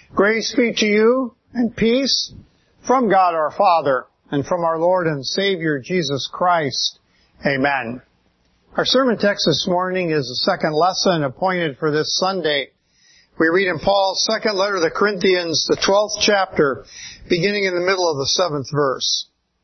Grace be to you and peace from God our Father and from our Lord and Savior Jesus Christ. Amen. Our sermon text this morning is the second lesson appointed for this Sunday. We read in Paul's second letter to the Corinthians, the 12th chapter, beginning in the middle of the 7th verse.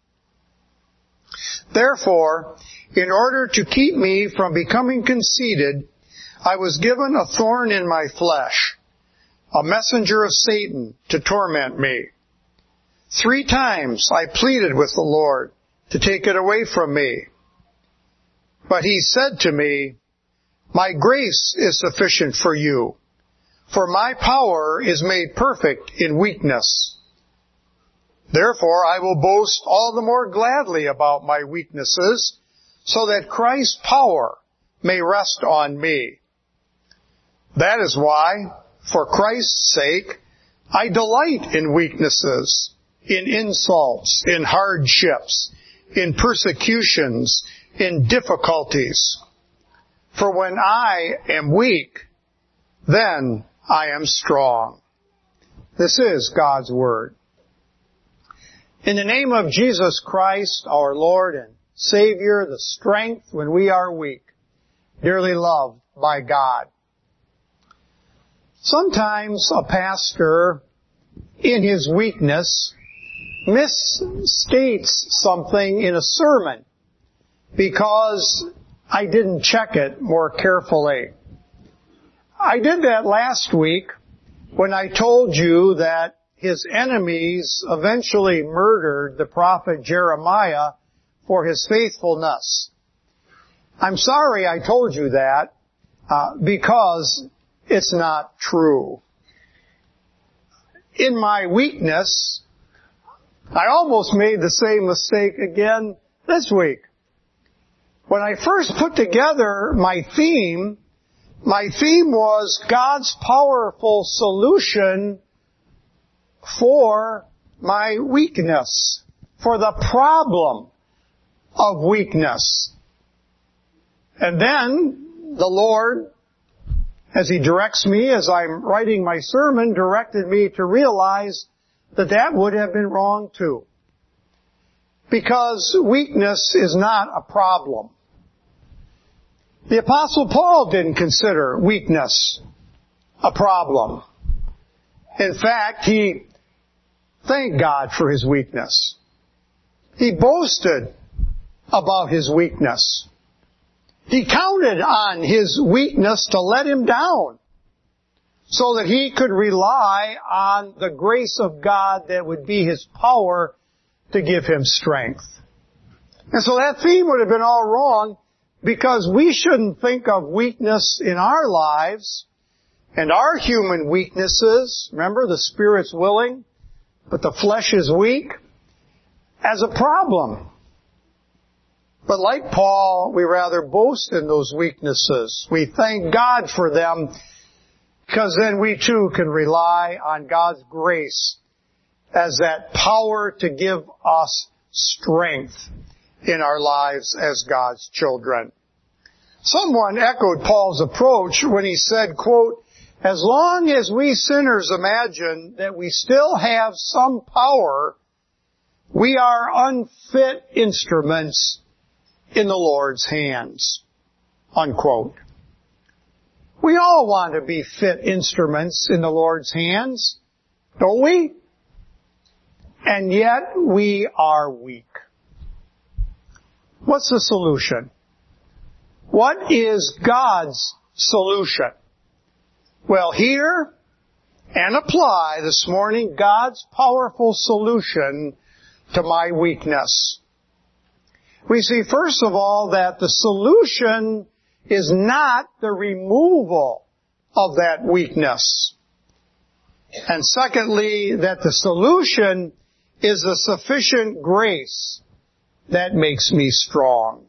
Therefore, in order to keep me from becoming conceited, I was given a thorn in my flesh, a messenger of Satan to torment me. 3 times I pleaded with the Lord to take it away from me. But he said to me, My grace is sufficient for you, for my power is made perfect in weakness. Therefore I will boast all the more gladly about my weaknesses, so that Christ's power may rest on me. That is why, for Christ's sake, I delight in weaknesses, in insults, in hardships, in persecutions, in difficulties. For when I am weak, then I am strong. This is God's Word. In the name of Jesus Christ, our Lord and Savior, the strength when we are weak, dearly loved by God. Sometimes a pastor, in his weakness, misstates something in a sermon because I didn't check it more carefully. I did that last week when I told you that his enemies eventually murdered the prophet Jeremiah for his faithfulness. I'm sorry I told you that because it's not true. In my weakness, I almost made the same mistake again this week. When I first put together my theme was God's powerful solution for my weakness, for the problem of weakness. And then the Lord, as He directs me as I'm writing my sermon, directed me to realize that that would have been wrong too. Because weakness is not a problem. The Apostle Paul didn't consider weakness a problem. In fact, he thanked God for his weakness. He boasted about his weakness. He counted on his weakness to let him down so that he could rely on the grace of God that would be his power to give him strength. And so that theme would have been all wrong because we shouldn't think of weakness in our lives and our human weaknesses, remember the spirit's willing, but the flesh is weak, as a problem. But like Paul, we rather boast in those weaknesses. We thank God for them because then we too can rely on God's grace as that power to give us strength in our lives as God's children. Someone echoed Paul's approach when he said, quote, as long as we sinners imagine that we still have some power, we are unfit instruments in the Lord's hands. Unquote. We all want to be fit instruments in the Lord's hands, don't we? And yet we are weak. What's the solution? What is God's solution? Well, hear and apply this morning God's powerful solution to my weakness. We see, first of all, that the solution is not the removal of that weakness. And secondly, that the solution is the sufficient grace that makes me strong.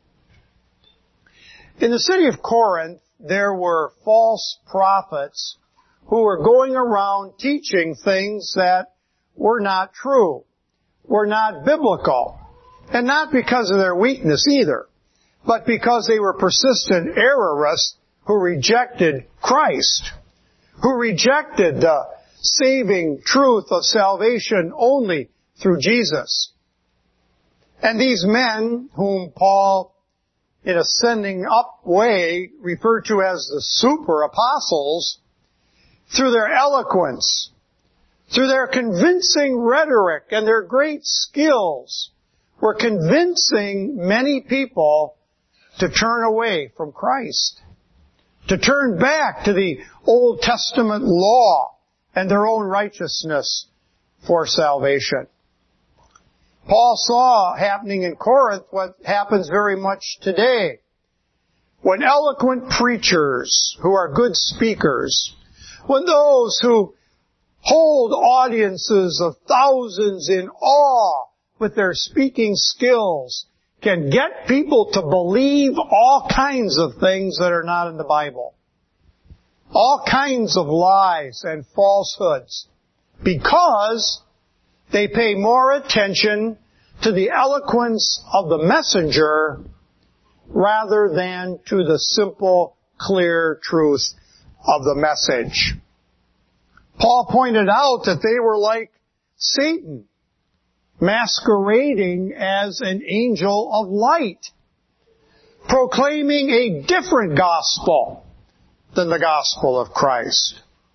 In the city of Corinth, there were false prophets who were going around teaching things that were not true, were not biblical. And not because of their weakness either, but because they were persistent errorists who rejected Christ, who rejected the saving truth of salvation only through Jesus. And these men, whom Paul, in a sending up way, referred to as the super apostles, through their eloquence, through their convincing rhetoric and their great skills, were convincing many people to turn away from Christ, to turn back to the Old Testament law and their own righteousness for salvation. Paul saw happening in Corinth what happens very much today. When eloquent preachers who are good speakers, when those who hold audiences of thousands in awe with their speaking skills can get people to believe all kinds of things that are not in the Bible. All kinds of lies and falsehoods, because they pay more attention to the eloquence of the messenger rather than to the simple, clear truth of the message. Paul pointed out that they were like Satan, masquerading as an angel of light, proclaiming a different gospel than the gospel of Christ.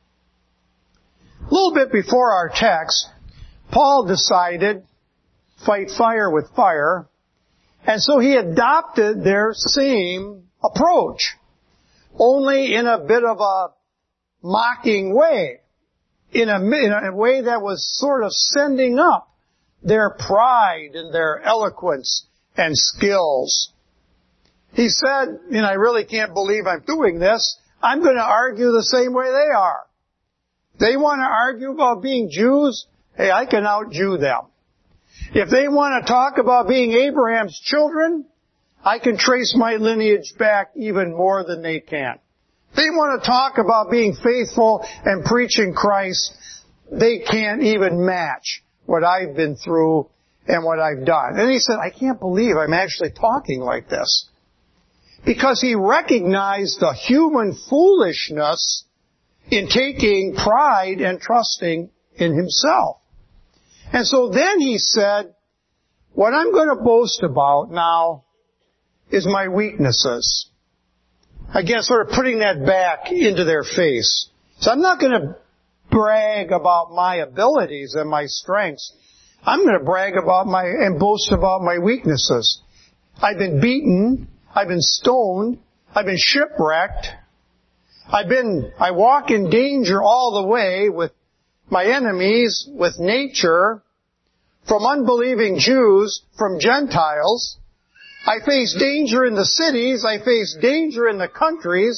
A little bit before our text, Paul decided, fight fire with fire, and so he adopted their same approach, only in a bit of a mocking way, in a way that was sort of sending up their pride and their eloquence and skills. He said, and I really can't believe I'm doing this, I'm going to argue the same way they are. They want to argue about being Jews, hey, I can out-Jew them. If they want to talk about being Abraham's children, I can trace my lineage back even more than they can. If they want to talk about being faithful and preaching Christ, they can't even match what I've been through and what I've done. And he said, I can't believe I'm actually talking like this. Because he recognized the human foolishness in taking pride and trusting in himself. And so then he said, what I'm going to boast about now is my weaknesses. Again, sort of putting that back into their face. So I'm not going to brag about my abilities and my strengths. I'm going to brag about and boast about my weaknesses. I've been beaten. I've been stoned. I've been shipwrecked. I walk in danger all the way with my enemies, with nature, from unbelieving Jews, from Gentiles. I face danger in the cities. I face danger in the country.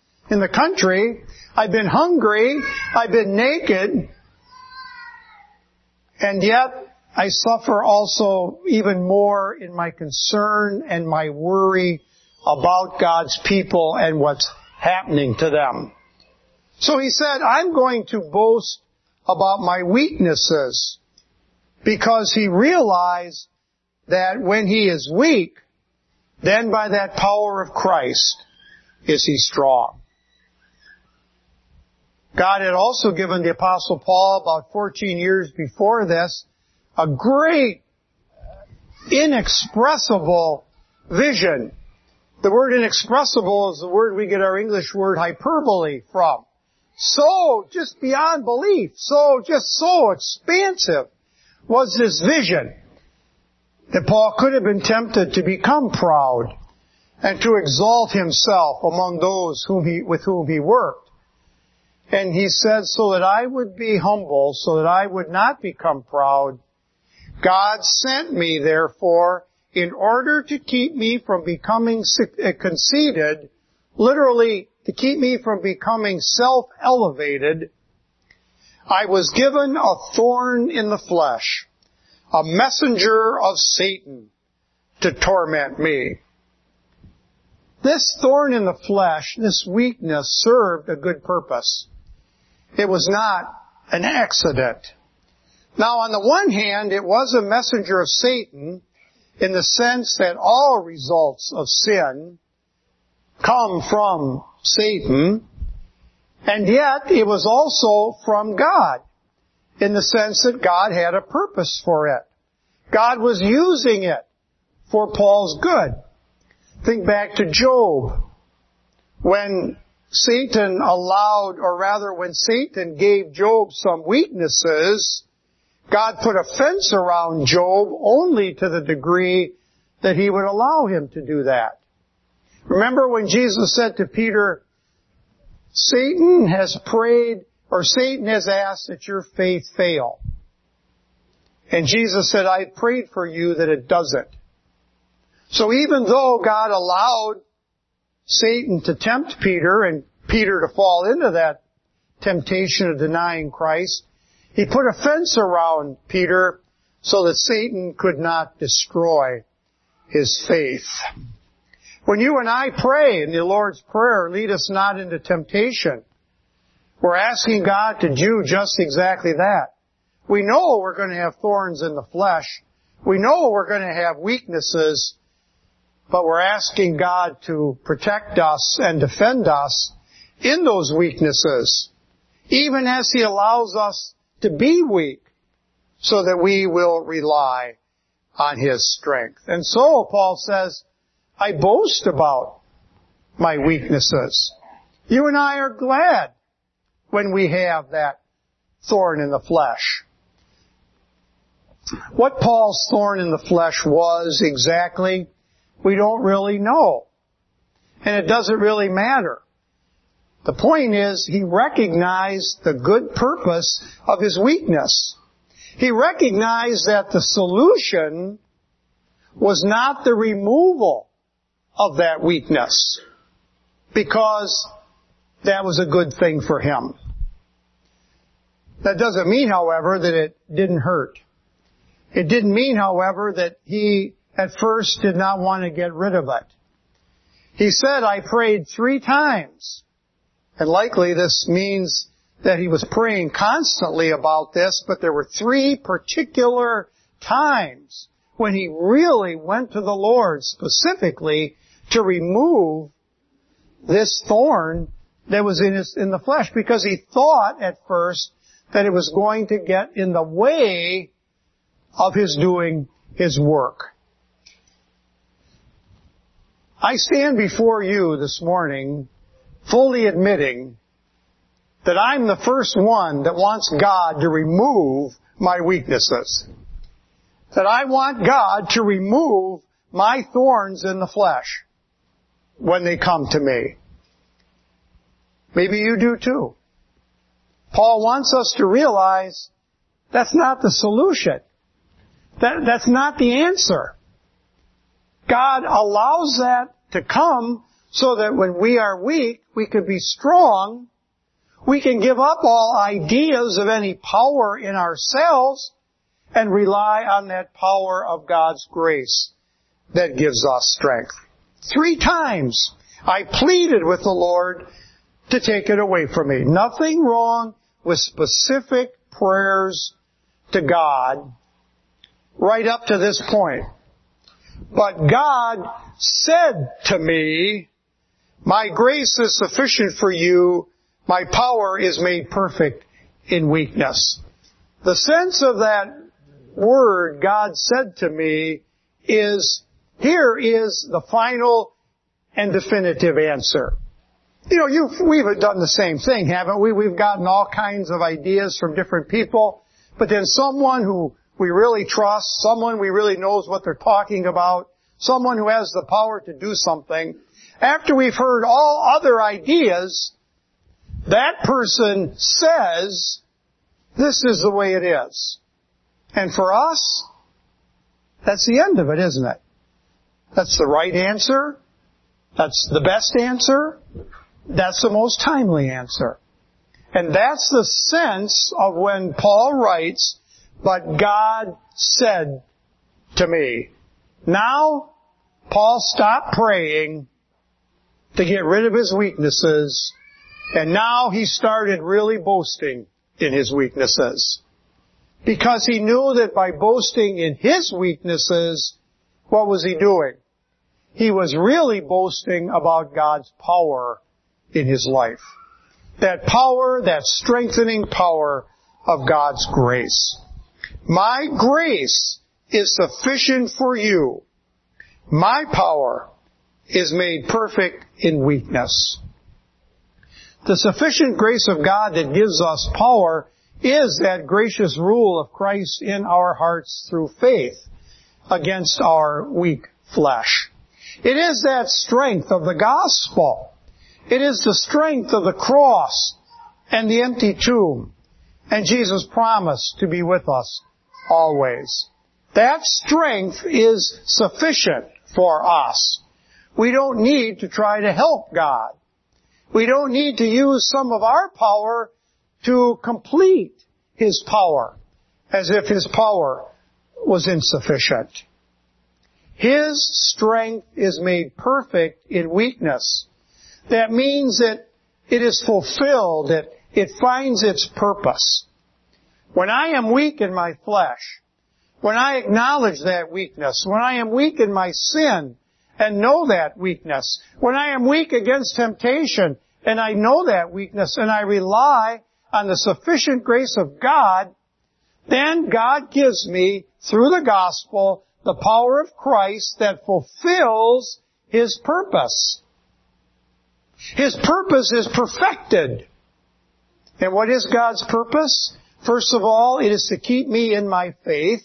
I've been hungry. I've been naked. And yet, I suffer also even more in my concern and my worry about God's people and what's happening to them. So he said, I'm going to boast about my weaknesses, because he realized that when he is weak, then by that power of Christ is he strong. God had also given the Apostle Paul, about 14 years before this, a great, inexpressible vision. The word inexpressible is the word we get our English word hyperbole from. So, just beyond belief, so expansive was this vision that Paul could have been tempted to become proud and to exalt himself among those with whom he worked. And he said, so that I would be humble, so that I would not become proud, God sent me, therefore, in order to keep me from becoming conceited, literally to keep me from becoming self-elevated. I was given a thorn in the flesh, a messenger of Satan to torment me. This thorn in the flesh, this weakness, served a good purpose. It was not an accident. Now, on the one hand, it was a messenger of Satan in the sense that all results of sin come from Satan, And yet, it was also from God, in the sense that God had a purpose for it. God was using it for Paul's good. Think back to Job. When Satan when Satan gave Job some weaknesses, God put a fence around Job only to the degree that he would allow him to do that. Remember when Jesus said to Peter, Satan has asked that your faith fail. And Jesus said, I prayed for you that it doesn't. So even though God allowed Satan to tempt Peter and Peter to fall into that temptation of denying Christ, he put a fence around Peter so that Satan could not destroy his faith. When you and I pray in the Lord's Prayer, lead us not into temptation, we're asking God to do just exactly that. We know we're going to have thorns in the flesh. We know we're going to have weaknesses, but we're asking God to protect us and defend us in those weaknesses, even as He allows us to be weak, so that we will rely on His strength. And so, Paul says, I boast about my weaknesses. You and I are glad when we have that thorn in the flesh. What Paul's thorn in the flesh was exactly, we don't really know. And it doesn't really matter. The point is, he recognized the good purpose of his weakness. He recognized that the solution was not the removal of that weakness, because that was a good thing for him. That doesn't mean, however, that it didn't hurt. It didn't mean, however, that he at first did not want to get rid of it. He said, I prayed 3 times. And likely this means that he was praying constantly about this, but there were 3 particular times when he really went to the Lord specifically to remove this thorn that was in the flesh, because he thought at first that it was going to get in the way of his doing his work. I stand before you this morning fully admitting that I'm the first one that wants God to remove my weaknesses. That I want God to remove my thorns in the flesh when they come to me. Maybe you do too. Paul wants us to realize that's not the solution. That's not the answer. God allows that to come so that when we are weak, we can be strong. We can give up all ideas of any power in ourselves and rely on that power of God's grace that gives us strength. 3 times I pleaded with the Lord to take it away from me. Nothing wrong with specific prayers to God right up to this point. But God said to me, my grace is sufficient for you. My power is made perfect in weakness. The sense of that word, God said to me, is, here is the final and definitive answer. You know, we've done the same thing, haven't we? We've gotten all kinds of ideas from different people, but then someone who we really trust, someone we really knows what they're talking about, someone who has the power to do something, after we've heard all other ideas, that person says, this is the way it is. And for us, that's the end of it, isn't it? That's the right answer. That's the best answer. That's the most timely answer. And that's the sense of when Paul writes, but God said to me. Now, Paul stopped praying to get rid of his weaknesses, and now he started really boasting in his weaknesses. Because he knew that by boasting in his weaknesses, what was he doing? He was really boasting about God's power in his life. that power, that strengthening power of God's grace. My grace is sufficient for you. My power is made perfect in weakness. The sufficient grace of God that gives us power is that gracious rule of Christ in our hearts through faith against our weak flesh. It is that strength of the gospel. It is the strength of the cross and the empty tomb and Jesus' promise to be with us always. That strength is sufficient for us. We don't need to try to help God. We don't need to use some of our power to complete His power, as if His power was insufficient. His strength is made perfect in weakness. That means that it is fulfilled, that it finds its purpose. When I am weak in my flesh, when I acknowledge that weakness, when I am weak in my sin and know that weakness, when I am weak against temptation and I know that weakness and I rely on the sufficient grace of God, then God gives me, through the gospel, the power of Christ that fulfills His purpose. His purpose is perfected. And what is God's purpose? First of all, it is to keep me in my faith.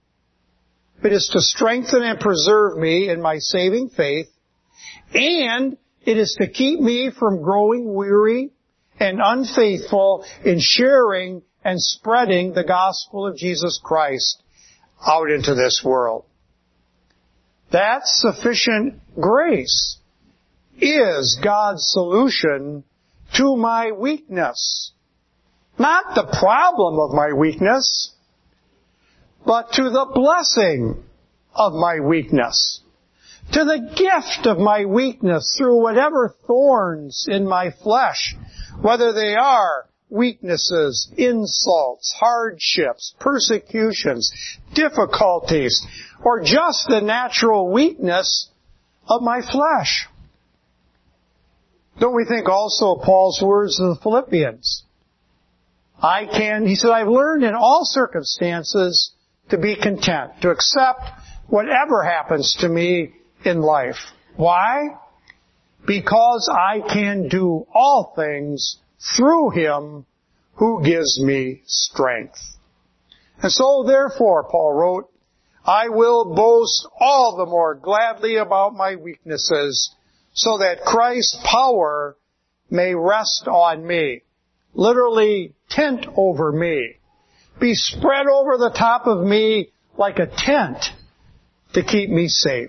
It is to strengthen and preserve me in my saving faith. And it is to keep me from growing weary and unfaithful in sharing and spreading the gospel of Jesus Christ out into this world. That sufficient grace is God's solution to my weakness. Not the problem of my weakness, but to the blessing of my weakness. To the gift of my weakness through whatever thorns in my flesh, whether they are weaknesses, insults, hardships, persecutions, difficulties, or just the natural weakness of my flesh. Don't we think also of Paul's words to the Philippians? He said, I've learned in all circumstances to be content, to accept whatever happens to me in life. Why? Because I can do all things through Him who gives me strength. And so therefore, Paul wrote, I will boast all the more gladly about my weaknesses, so that Christ's power may rest on me. Literally, tent over me. Be spread over the top of me like a tent to keep me safe.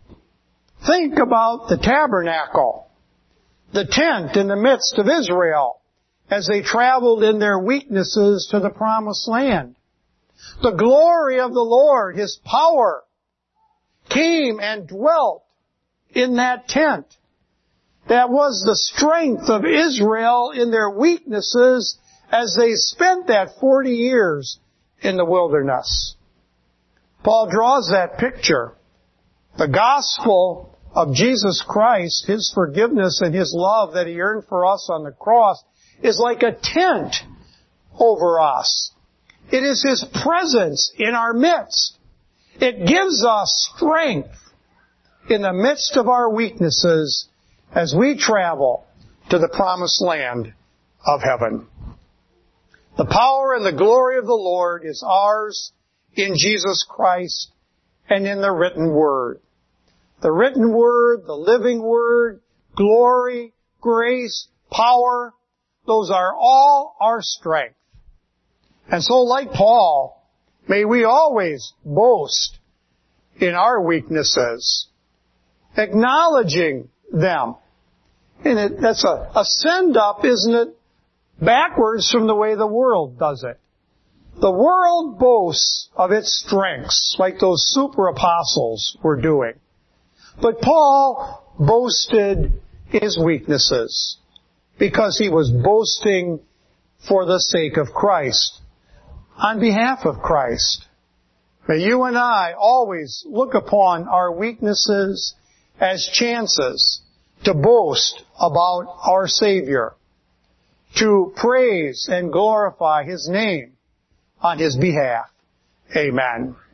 Think about the tabernacle, the tent in the midst of Israel as they traveled in their weaknesses to the promised land. The glory of the Lord, His power, came and dwelt in that tent. That was the strength of Israel in their weaknesses as they spent that 40 years in the wilderness. Paul draws that picture. The gospel of Jesus Christ, His forgiveness and His love that He earned for us on the cross, is like a tent over us. It is His presence in our midst. It gives us strength in the midst of our weaknesses as we travel to the promised land of heaven. The power and the glory of the Lord is ours in Jesus Christ and in the written Word. The written Word, the living Word, glory, grace, power, those are all our strength. And so like Paul, may we always boast in our weaknesses, acknowledging them. And that's a send-up, isn't it? Backwards from the way the world does it. The world boasts of its strengths, like those super apostles were doing. But Paul boasted his weaknesses because he was boasting for the sake of Christ, on behalf of Christ. May you and I always look upon our weaknesses as chances to boast about our Savior, to praise and glorify His name on His behalf. Amen.